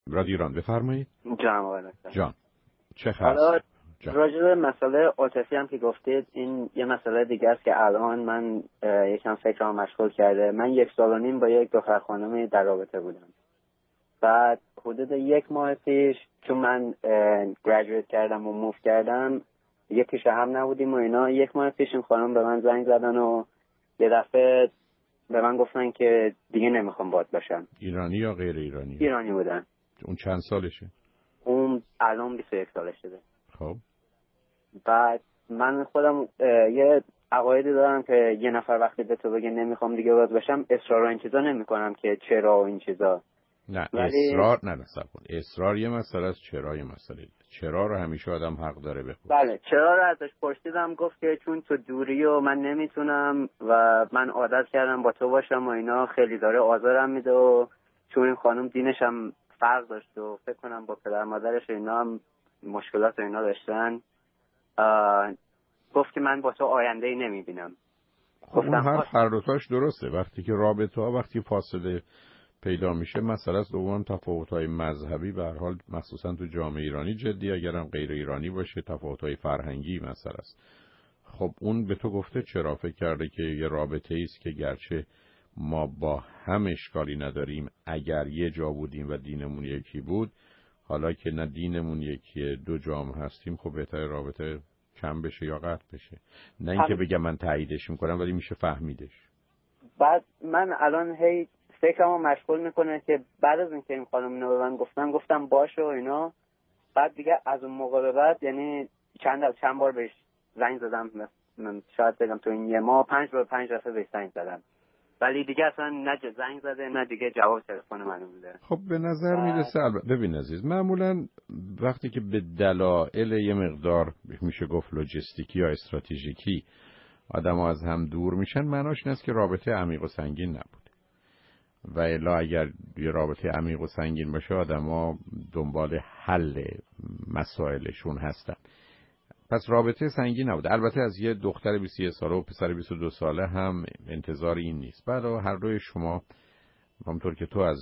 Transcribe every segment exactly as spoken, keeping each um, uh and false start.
رادیو ایران بفرمایید. جان آقای دکتر. جان چه خبر؟ حالا راجع به مسئله عاطفی هم که گفتید، این یه مسئله دیگه است که الان من یکم فکرام مشغول کرده. من یک سال و نیم با یک دختر خانمی در رابطه بودم. بعد حدود یک ماه پیش چون من گریجویت کردم و موو کردم، یه پیش هم نبودیم و اینا، یک ماه پیش این خانم به من زنگ زدن و یه دفعه به من گفتن که دیگه نمیخوام باهات باشم. ایرانی یا غیر ایرانی؟ ایرانی بودن. اون چند سالشه؟ اون الان بیست و یک سالش شده. خب بعد من خودم یه عقایدی دارم که یه نفر وقتی به تو بگه نمیخوام دیگه باهات باشم، اصرار و این چیزا نمیکنم که چرا و این چیزا. نه ولی... اصرار نه نه صبر کن. اصرار یه مسئله است، چرا یه مسئله. چرا رو همیشه آدم حق داره بخواد. بله چرا رو ازش پرسیدم، گفت که چون تو دوری و من نمیتونم و من عادت کردم با تو باشم و اینا، خیلی داره آزارم میده و چون این خانم دینش هم فرق داشت و فکر کنم با پدر مادرش اینا هم مشکلات و اینا داشتن، گفت که من با تو آینده ای نمیبینم. اون هر هر دوتاش درسته. وقتی که رابطه ها وقتی فاصله پیدا میشه مسئله است. دوم تفاوت‌های مذهبی به هر حال مخصوصا تو جامعه ایرانی جدی، اگرم غیر ایرانی باشه تفاوت‌های فرهنگی مسئله است. خب اون به تو گفته چرا؟ فکر کرده که یه رابطه ایست که گرچه ما با هم اشکالی نداریم، اگر یه جا بودیم و دینمون یکی بود، حالا که نه دینمون یکیه دو جام هستیم، خب بهتره رابطه کم بشه یا قطع بشه. نه اینکه بگم من تاییدش میکنم ولی میشه فهمیدش. بعد من الان هی فکرمو مشغول میکنه که بعد از اینکه این خانم اینو به من گفتن گفتم باشه و اینا، بعد دیگه از اون موقع به بعد یعنی چند چند بار بهش زنگ زدم، من شاید بگم تو این یه ماه پنج بار پنج دفعه بهش زنگ زدم، ولی دیگه اصلا نه زنگ زده نه دیگه جواب تلفن منو میده. خب به نظر میرسه البته ببین عزیز، معمولا وقتی که به دلایل یه مقدار میشه گفت لوجستیکی یا استراتژیکی آدم‌ها از هم دور میشن، معناش این است که رابطه عمیق و سنگین نبود. و الا اگر یه رابطه عمیق و سنگین باشه آدم‌ها دنبال حل مسائلشون هستن. پس رابطه سنگین نبود. البته از یه دختر بیست و یک ساله و پسر بیست و دو ساله هم انتظار این نیست. بعد هر دوی شما همونطور که تو از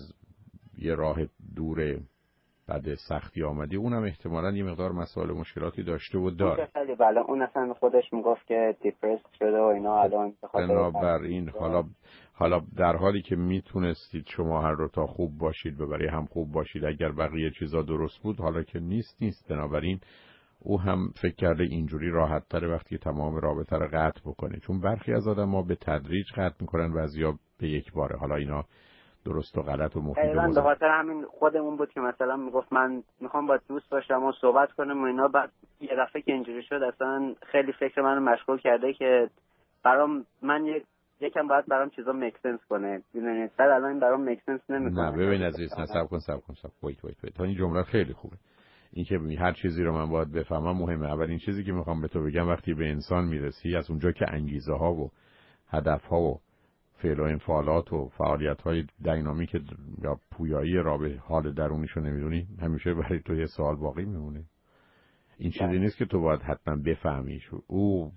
یه راه دور بعد سختی آمدی، اونم احتمالاً یه مقدار مسائل مشکلاتی داشته و داره. خیلی بله، اون اصلا خودش میگفت که دیپرس شده و اینا الان به خاطر بنابراین حالا حالا در حالی که میتونستید شما هر دو تا خوب باشید و برای هم خوب باشید، اگر بقیه چیزا درست بود، حالا که نیست نیست. بنابراین او هم فکر کرده اینجوری راحت تره وقتی تمام رابطه رو قطع بکنه، چون برخی از آدم‌ها به تدریج قطع میکنن و بعضیا به یک باره. حالا اینا درست و غلط و مفید و مزخرف. به خاطر همین خودمون بود که مثلا میگفت من میخوام با دوست باشم و صحبت کنم و اینا، بعد یه دفعه که اینجوری شد اصلا خیلی فکر منو مشغول کرده که برام من یک یکم باید برام چیزا میک سنس کنه، میدونید. بعد الان برام میک سنس نمیکنه. نه ببین عزیز، نه صبر کن صبر کن صبر وایت وایت وایت. این جمله خیلی خوبه. این که هر چیزی رو من باید بفهمم مهمه. اولین چیزی که میخوام به تو بگم، وقتی به انسان میرسی، از اونجا که انگیزه ها و هدف ها و فعل و انفعالات و فعالیت های دینامیک یا پویایی رابطه حال درونیشو نمیدونی، همیشه برای تو یه سوال باقی میمونه. این چیزی نیست که تو باید حتما بفهمیش. او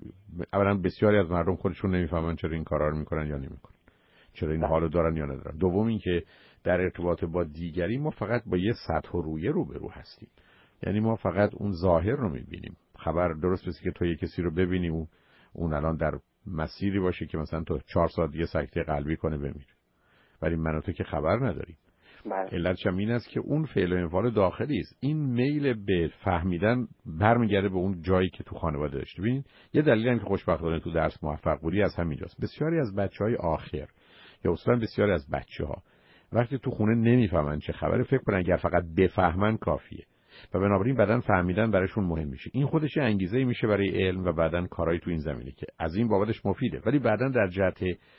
اولا بسیاری از مردم خودشون نمیفهمن چرا این کارا رو میکنن یا نمیکنن، چرا این حالو دارن یا ندارن. دوم این که در ارتباط با دیگری ما فقط با یه سطح و رویه روبرو هستیم، یعنی ما فقط اون ظاهر رو میبینیم. خبر درست بسی که تو یه کسی رو ببینی و اون الان در مسیری باشه که مثلا تو چهار ساعت دیگه سکته قلبی کنه بمیره، ولی من و تو که خبر نداریم. علتش هم این است که اون فعل و انفعال داخلی است. این میل به فهمیدن برمیگرده به اون جایی که تو خانواده داشتی. ببین یه دلیلی هم که خوشبختانه تو درس موفق بودی از همینجاست. بسیاری از بچهای آخر یا اصلا بسیاری از بچه‌ها وقتی تو خونه نمیفهمن چه خبره، فکر کنن اگر فقط بفهمن کافیه و بنابراین بعدن فهمیدن براشون مهم میشه. این خودش انگیزه میشه برای علم و بعدن کارهای تو این زمینه که از این بابتش مفیده، ولی بعدن در جهت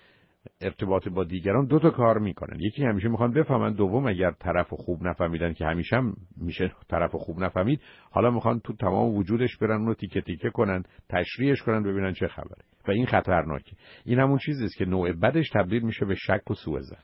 ارتباط با دیگران دو تا کار میکنن. یکی همیشه میخوان بفهمن، دوم اگر طرف خوب نفهمیدن که همیشه هم میشه طرف خوب نفهمید، حالا میخوان تو تمام وجودش برن اونو تیکه تیکه کنن، تشریحش کنن، ببینن چه خبره. و این خطرناکه. این همون چیزی است که نوع بدش تبدیل میشه به شک و سوء ظن.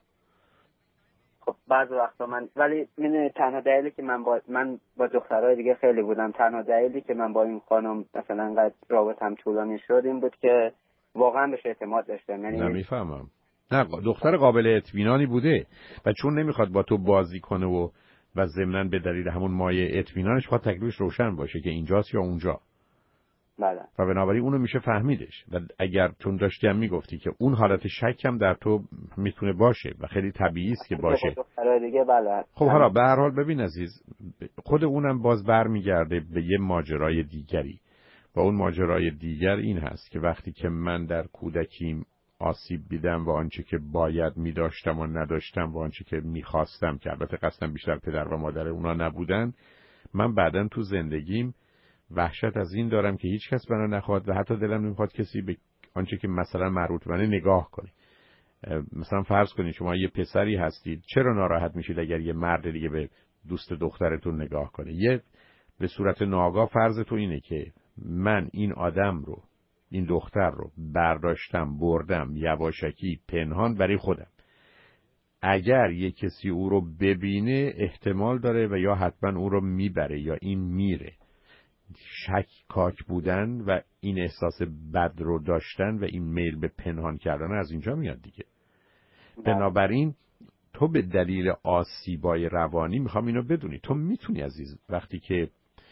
خب بعضی وقتا من ولی من تنها دلیلی که من با من با دخترای دیگه خیلی بودم، تنها دلیلی که من با این خانم مثلا انقدر رابطم طولانی شد این بود که واقعا بهش اعتماد داشتم. یعنی نمیفهمم. نه دختر قابل اطمینانی بوده و چون نمیخواد با تو بازی کنه و و ضمناً به دلیل همون مایه اطمینانش خواهد تکلیفش روشن باشه که اینجاست یا اونجا. بله. و بنابراین اونو میشه فهمیدش. و اگر چون داشتی هم میگفتی که اون حالت شک هم در تو میتونه باشه و خیلی طبیعی است که باشه. دیگه بله. خب حالا به هر حال ببین عزیز، خود اونم باز برمیگرده به یه ماجرای دیگری. و اون ماجرای دیگر این هست که وقتی که من در کودکیم آسیب دیدم و آنچه که باید می‌داشتم و نداشتم و آنچه که می‌خواستم که البته قصدم بیشتر پدر و مادر اونا نبودن، من بعداً تو زندگیم وحشت از این دارم که هیچ کس منو نخواد و حتی دلم نمیخواد کسی به آنچه که مثلا مربوط به منه نگاه کنه. مثلا فرض کنید شما یه پسری هستید، چرا ناراحت میشید اگر یه مرد دیگه به دوست دخترتون نگاه کنه؟ یه به صورت ناآگاه فرض تو اینه که من این آدم رو، این دختر رو برداشتم بردم یواشکی پنهان برای خودم. اگر یه کسی او رو ببینه احتمال داره و یا حتما او رو میبره یا این میره. شک کاک بودن و این احساس بد رو داشتن و این میل به پنهان کردن از اینجا میاد دیگه. بنابراین تو به دلیل آسیبای روانی، میخوام اینو بدونی، تو میتونی عزیز وقتی که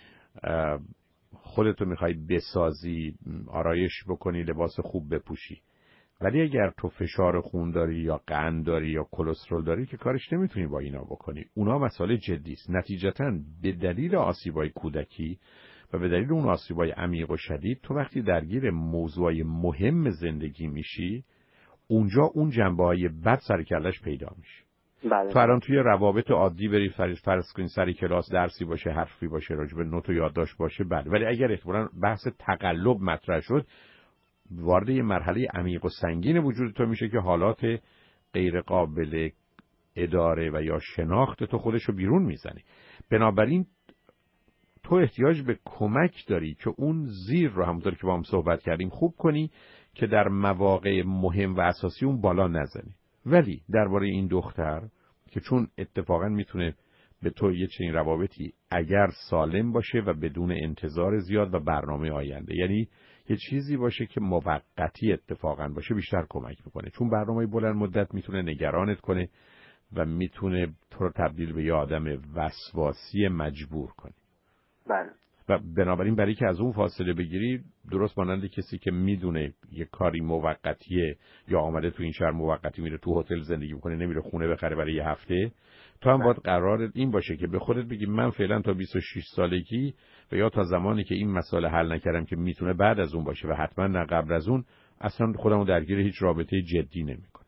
خودتو میخوای بسازی، آرایش بکنی، لباس خوب بپوشی، ولی اگر تو فشار خون داری یا قند داری یا کلسترول داری که کارش نمیتونی با اینا بکنی. اونا مسئله جدی است. نتیجتاً به دلیل آسیبای کودکی و به دلیل اون آسیبای عمیق و شدید تو وقتی درگیر موضوعای مهم زندگی میشی، اونجا اون جنبه‌های بد سر کلش پیدا میشه. بله. تو الان توی روابط عادی بری فرض کنی سر کلاس درسی باشه، حرفی باشه، راجع به نوت و یادداشت باشه، بله، ولی اگر احتمالاً بحث تقلب مطرح شد، وارد یه مرحله عمیق و سنگین وجود تو میشه که حالات غیر قابل اداره و یا شناخت تو خودشو بیرون میزنی. بنابراین تو احتیاج به کمک داری که اون زیر رو همونطور که با هم صحبت کردیم خوب کنی که در مواقع مهم و اساسی اون بالا نزنی. ولی درباره این دختر که چون اتفاقا میتونه به تو یه چنین روابطی اگر سالم باشه و بدون انتظار زیاد و برنامه آینده، یعنی یه چیزی باشه که موقتی اتفاقا باشه، بیشتر کمک میکنه. چون برنامه بلند مدت میتونه نگرانت کنه و میتونه تو رو تبدیل به یه آدم وسواسی مجبور کنه. بله. و بنابراین برای که از اون فاصله بگیری، درست مانند کسی که میدونه یه کاری موقتیه یا آمده تو این شهر موقتی میره تو هتل زندگی میکنه، نمیره خونه بخره برای یه هفته، تو هم باید قرارت این باشه که به خودت بگی من فعلا تا بیست و شش سالگی و یا تا زمانی که این مسئله حل نکردم که میتونه بعد از اون باشه و حتما نه قبل از اون، اصلا خودمو درگیر هیچ رابطه جدی نمیکنم.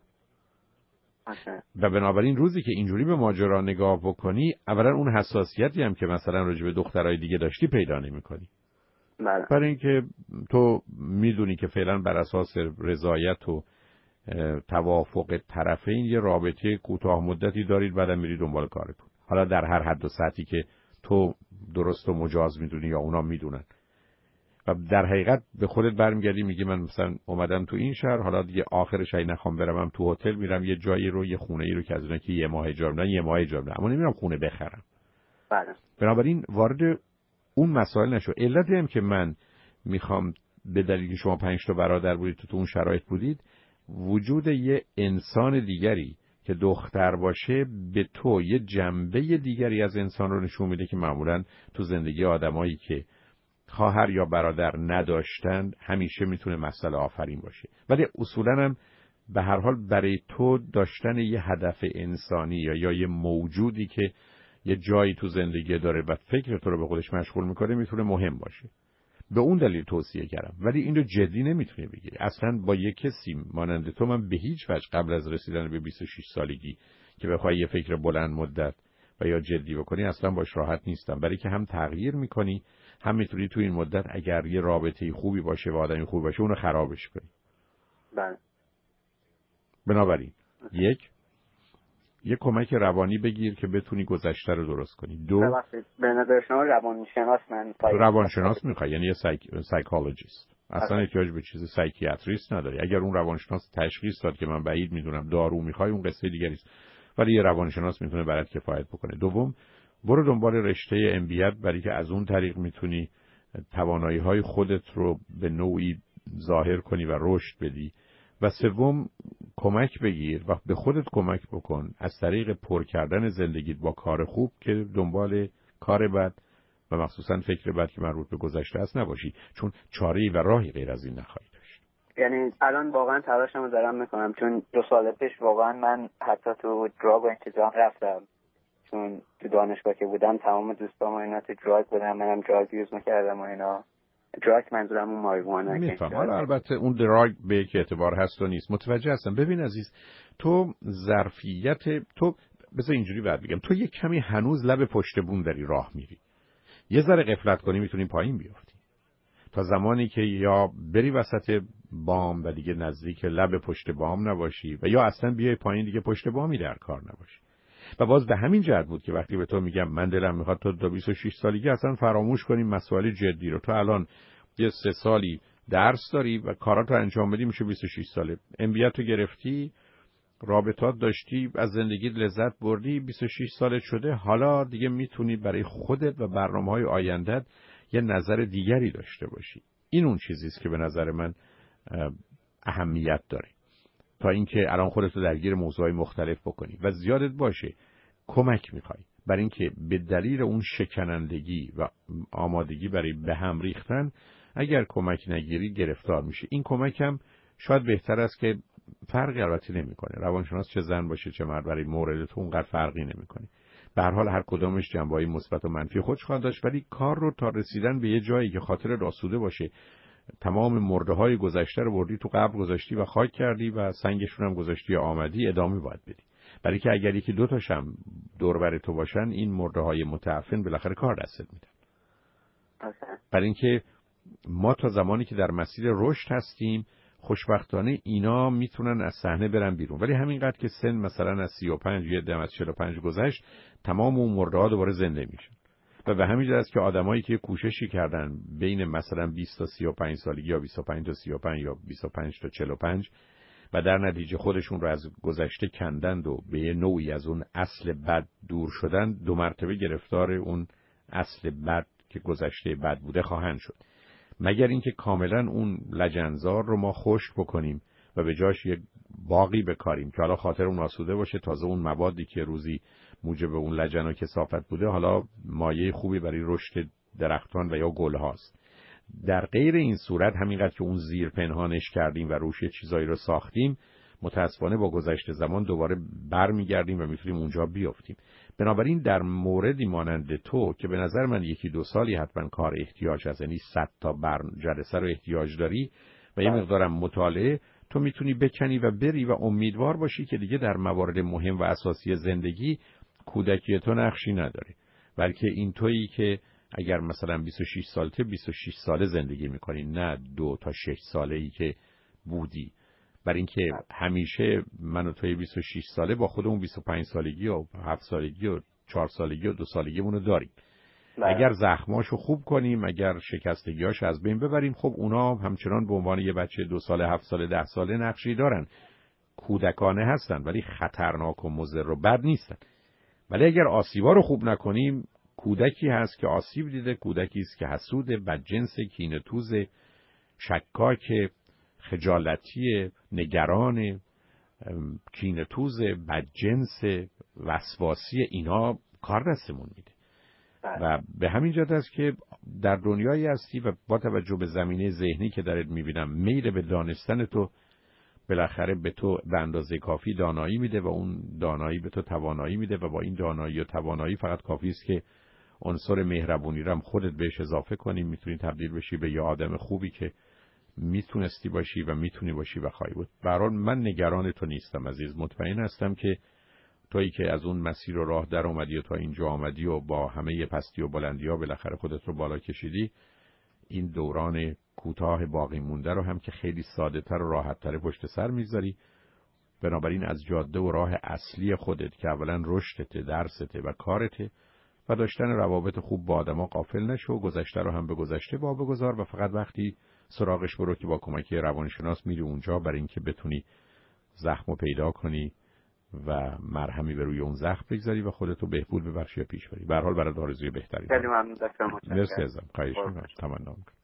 و بنابراین روزی که اینجوری به ماجرا نگاه بکنی، اولا اون حساسیتی هم که مثلا راجع به دخترای دیگه داشتی پیدا نمی‌کنی. بله. برای اینکه تو میدونی که فعلا بر اساس رضایت و توافق طرفین یه رابطه کوتاه مدتی دارید، بعدم میری دنبال کارتون. حالا در هر حد و سطحی که تو درست و مجاز میدونی یا اونا میدونن. و در حقیقت به خودت برمیگردی میگی من مثلا اومدم تو این شهر، حالا دیگه آخرش ای نخوام برم تو هتل، میرم یه جایی رو، یه خونه ای رو که از اونها که یه ماه اجاره میدن، یه ماه اجاره میدن، اما نمیرم خونه بخرم. بله. بنابراین وارد اون مسائل نشو. علتی هم که من میخوام به دلیل شما پنج تا برادر بودید تو, تو اون شرایط بودید، وجود یه انسان دیگری که دختر باشه به تو یه جنبه دیگری از انسان رو نشون میده که معمولاً تو زندگی آدمایی که خواهر یا برادر نداشتند همیشه میتونه مسئله آفرین باشه. ولی اصولاً هم به هر حال برای تو داشتن یه هدف انسانی یا یا یه موجودی که یه جایی تو زندگی داره و فکر تو رو به خودش مشغول میکنه میتونه مهم باشه. به اون دلیل توصیه کردم. ولی این رو جدی نمیتونی بگیری. اصلاً با یه کسی مانند تو من به هیچ وجه قبل از رسیدن به بیست و شش سالگی که بخوای یه فکر بلند مدت و یا جدی بکنی اصلاً باش راحت نیستم. برای که هم تغییر میکنی، هم میتونی تو این مدت اگر یه رابطه خوبی باشه و آدمی خوبی باشه اونو خرابش کنی. بله. بنابراین یک یه کمک روانی بگیر که بتونی گذشته رو درست کنی. دو، به نظر شما روانشناس من تو روانشناس میخوای، یعنی یه سایک... سایکولوژیست. اصلا احتیاج به چیز سایکیاتریست نداری. اگر اون روانشناس تشخیص داد که من بعید میدونم دارو میخوای، اون قصه دیگری است، ولی یه روانشناس میتونه برات کفایت بکنه. دوم، برو دنبال رشته ام بی ای برای که از اون طریق میتونی توانایی‌های خودت رو به نوعی ظاهر کنی و رشد بدی و سوم کمک بگیر و به خودت کمک بکن از طریق پر کردن زندگیت با کار خوب که دنبال کار بد و مخصوصا فکر بد که مربوط به گذشته است نباشی، چون چاره‌ای و راهی غیر از این نخواهی داشت. یعنی الان واقعا تلاشمو دارم میکنم، چون دو سال پیش واقعا من حتی تو دراگ و انتظام رفتم، چون تو دانشگاه که بودم تمام دوستام و اینا تو دراگ بودم، منم دراگ یوز میکردم و اینا. دراگ منظورم اون ماریجوانا. میفهم. حالا البته اون دراگ به یک اعتبار هست و نیست، متوجه هستم. ببین عزیز، تو ظرفیت تو بذار اینجوری بعد بگم، تو یک کمی هنوز لب پشت بوم داری راه میری. یه ذره غفلت کنی میتونی پایین بیافتی. تا زمانی که یا بری وسط بام و دیگه نزدیک لب پشت بام نباشی و یا اصلا بیای پایین دیگه پشت بامی در کار نباشی. و باز به همین جهت بود که وقتی به تو میگم من دلم میخواد تو تا بیست و شش سالگی اصلا فراموش کنیم مسائل جدی رو. تو الان یه سه سالی درس داری و کاراتو انجام بدی، میشه بیست و شش ساله. ام بی ای تو گرفتی، رابطات داشتی، از زندگیت لذت بردی، بیست و شش سالت شده. حالا دیگه میتونی برای خودت و برنامه‌های آینده‌ت یه نظر دیگری داشته باشی. این اون چیزی است که به نظر من اهمیت داره، تا اینکه الان خودت رو درگیر موضوعای مختلف بکنی. و زیادت باشه کمک میخوای، برای اینکه به دلیل اون شکنندگی و آمادگی برای به هم ریختن اگر کمک نگیری گرفتار میشه. این کمک هم شاید بهتر است که فرقی البته نمیکنه، روانشناس چه زن باشه چه مرد برای مورد تو اونقدر فرقی نمیکنه. به هر حال هر کدامش جنبه‌های مثبت و منفی خودش خواهد داشت، ولی کار رو تا رسیدن به یه جایی که خاطر آسوده باشه، تمام مرده‌های گذشته رو بردی تو قبر گذاشتی و خاک کردی و سنگشون هم گذاشتی آمدی، ادامه باید بدی. برای که اگر یکی دو تاشم دور بر تو باشن، این مرده‌های متعفن بالاخره کار دستت میدن. برای اینکه ما تا زمانی که در مسیر رشد هستیم خوشبختانه اینا میتونن از صحنه برن بیرون، ولی همینقدر که سن مثلا از سی و پنج یا دم از چهل و پنج گذشت، تمام اون مرده‌ها دوباره زنده میشن. و به همین جهت است که آدمایی که کوششی کردن بین مثلا بیست تا سی و پنج سالگی یا بیست و پنج تا سی و پنج یا بیست و پنج تا چهل و پنج و در نتیجه خودشون رو از گذشته کندند و به یه نوعی از اون اصل بد دور شدن، دو مرتبه گرفتار اون اصل بد که گذشته بد بوده خواهند شد. مگر اینکه کاملا اون لجنزار رو ما خشک بکنیم و به جاش یک باقی بکاریم که حالا خاطر اون آسوده باشه، تازه اون موادی که روزی موجب اون لجن و کثافت بوده حالا مایه خوبی برای رشد درختان و یا گل هاست. در غیر این صورت همینقدر که اون زیر پنهانش کردیم و روش چیزایی رو ساختیم، متاسفانه با گذشت زمان دوباره برمیگردیم و میتونیم اونجا بیافتیم. بنابراین در موردی مانند تو که به نظر من یکی دو سالی حتما کار احتیاج هست، یعنی صد تا بر جلسه رو احتیاج داری و یه مقدارم مطالعه، تو میتونی بکنی و بری و امیدوار باشی که دیگه در موارد مهم و اساسی زندگی کودکی تو نقشی نداره، بلکه این تویی که اگر مثلا بیست و شش سالته بیست و شش ساله زندگی میکنی، نه دو تا شش ساله ای که بودی. برای اینکه همیشه من و توی بیست و شش ساله با خودمون بیست و پنج سالگی و هفت سالگی و چهار سالگی و دو سالگیمونو داریم. اگر زخماشو خوب کنیم، اگر شکستگیاش از بین ببریم، خب اونا همچنان به عنوان یه بچه دو ساله، هفت ساله، ده ساله نقشی دارن. کودکانه هستن ولی خطرناک و مضر و بد نیستن. ولی اگر آسیبا رو خوب نکنیم، کودکی هست که آسیب دیده، کودکی است که حسود، بدجنس، کینه‌توز، شکاک، خجالتی، نگران، کینه‌توز، بدجنس، وسواسی، اینا کار دستمون میده. و به همین جهت است که در دنیایی هستی و با توجه به زمینه ذهنی که درت میبینم، میل به دانستن تو بالاخره به تو به اندازه کافی دانایی میده و اون دانایی به تو توانایی میده و با این دانایی و توانایی فقط کافی است که عنصر مهربونی رو هم خودت بهش اضافه کنی، میتونی تبدیل بشی به یه آدم خوبی که میتونستی باشی و میتونی باشی و خواهی بود. به هر حال من نگران تو نیستم عزیز، مطمئن هستم که تویی که از اون مسیر و راه در اومدی و تا اینجا آمدی و با همه پستی و بلندی ها بالاخره خودت رو بالا کشیدی، این دوران کوتاه باقی مونده رو هم که خیلی ساده تر و راحت تر پشت سر میذاری. بنابراین از جاده و راه اصلی خودت که اولا رشدته، درسته و کارته و داشتن روابط خوب با آدما غافل نشو، گذشته رو هم به گذشته وا بگذار و فقط وقتی سراغش برو که با کمک روانشناس میری اونجا برای اینکه بتونی زخمو پیدا کنی و مرهمی به روی اون زخم بگذاری و خودتو بهبود ببخشی و پیش بری. به هر حال برات آرزوی بهتری دارم. خیلی ممنون دکتر. مرسی ازم. خواهش می‌کنم. تمنا می‌کنم.